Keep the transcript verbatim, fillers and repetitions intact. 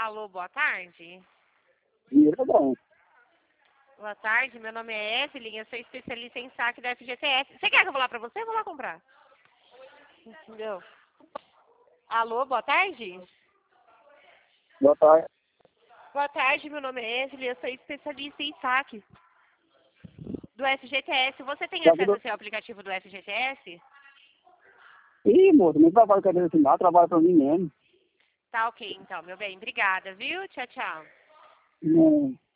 Alô, boa tarde. Dinheiro é bom. Boa tarde, meu nome é Evelyn, eu sou especialista em saque da F G T S. Você quer que eu vou lá pra você? Eu vou lá comprar. Entendeu? Alô, boa tarde. Boa tarde. Boa tarde, meu nome é Evelyn, eu sou especialista em saque do F G T S. Você tem Já acesso virou... ao seu aplicativo do F G T S? Ih, moço, nem trabalho com a assinar, trabalho pra mim mesmo. Tá ok, então, meu bem. Obrigada, viu? Tchau, tchau. Não.